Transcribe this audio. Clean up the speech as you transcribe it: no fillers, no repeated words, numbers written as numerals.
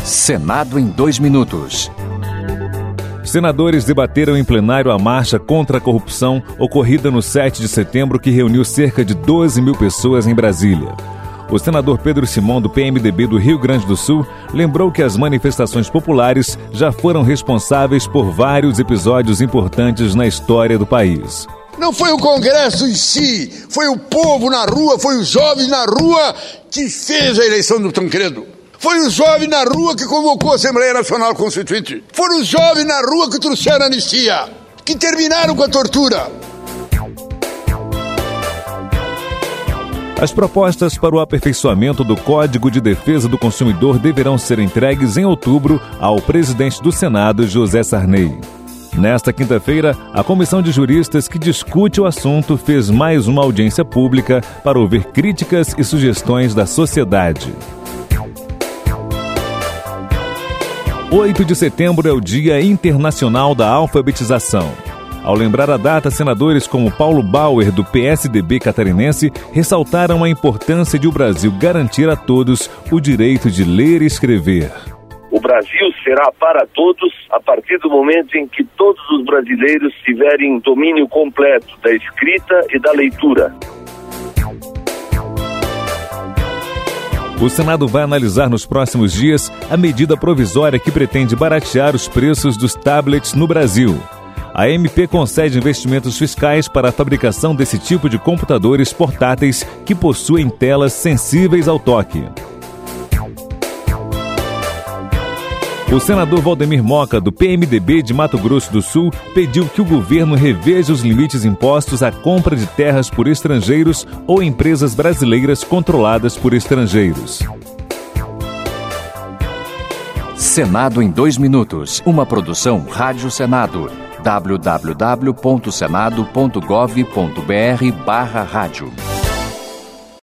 Senado em 2 minutos. Senadores debateram em plenário a marcha contra a corrupção ocorrida no 7 de setembro, que reuniu cerca de 12 mil pessoas em Brasília. O senador Pedro Simão, do PMDB do Rio Grande do Sul, lembrou que as manifestações populares já foram responsáveis por vários episódios importantes na história do país. Não foi o Congresso em si, foi o povo na rua, foi os jovens na rua que fez a eleição do Tancredo. Foi o jovem na rua que convocou a Assembleia Nacional Constituinte. Foram os jovens na rua que trouxeram a anistia, que terminaram com a tortura. As propostas para o aperfeiçoamento do Código de Defesa do Consumidor deverão ser entregues em outubro ao presidente do Senado, José Sarney. Nesta quinta-feira, a comissão de juristas que discute o assunto fez mais uma audiência pública para ouvir críticas e sugestões da sociedade. 8 de setembro é o Dia Internacional da Alfabetização. Ao lembrar a data, senadores como Paulo Bauer, do PSDB catarinense, ressaltaram a importância de o Brasil garantir a todos o direito de ler e escrever. O Brasil será para todos a partir do momento em que todos os brasileiros tiverem domínio completo da escrita e da leitura. O Senado vai analisar nos próximos dias a medida provisória que pretende baratear os preços dos tablets no Brasil. A MP concede investimentos fiscais para a fabricação desse tipo de computadores portáteis que possuem telas sensíveis ao toque. O senador Valdemir Moca, do PMDB de Mato Grosso do Sul, pediu que o governo reveja os limites impostos à compra de terras por estrangeiros ou empresas brasileiras controladas por estrangeiros. Senado em 2 minutos. Uma produção Rádio Senado. www.senado.gov.br/rádio